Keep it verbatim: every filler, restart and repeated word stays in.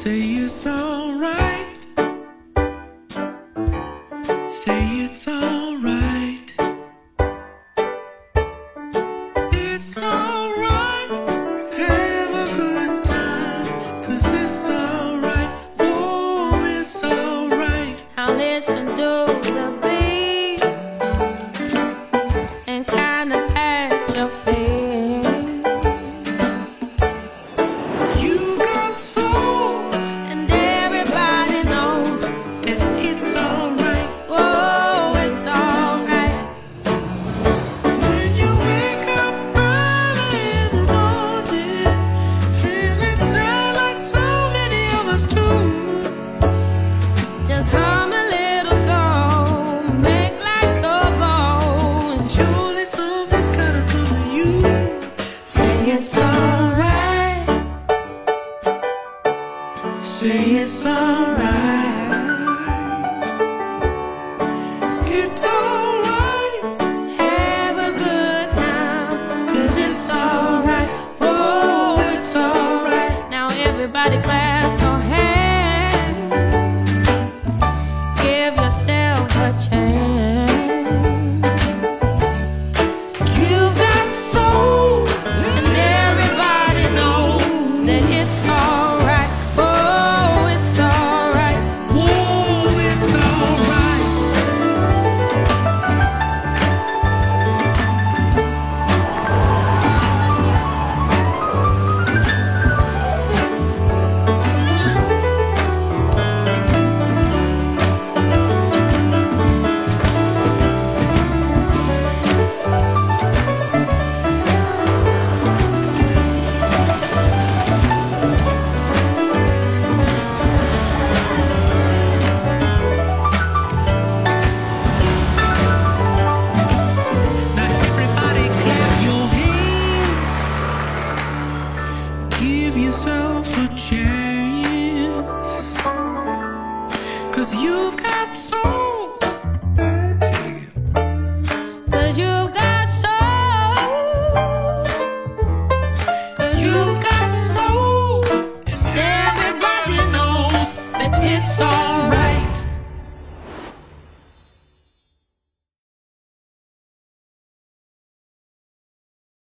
Say it's alright. Say it's alright. It's alright. Have a good time. 'Cause it's alright. Oh, it's alright. Now listen to the beat and kinda pat your feet. You got soul, And everybody knows, and it's alright. oh, it's alright. When you wake up early in the morning, feeling sad like so many of us do. Just hum a little song, make life go go. And Surely something's gotta come to you. Say it's alright. Say it's alright. It's alright. have a good time, 'Cause it's alright. Oh, it's alright. now everybody clap your hands. Give yourself a chance. You've got soul, And everybody knows that it's alright. Oh, it's alright. oh, it's alright. Now everybody clap your hands. Give yourself a chance. 'Cause you've got soul.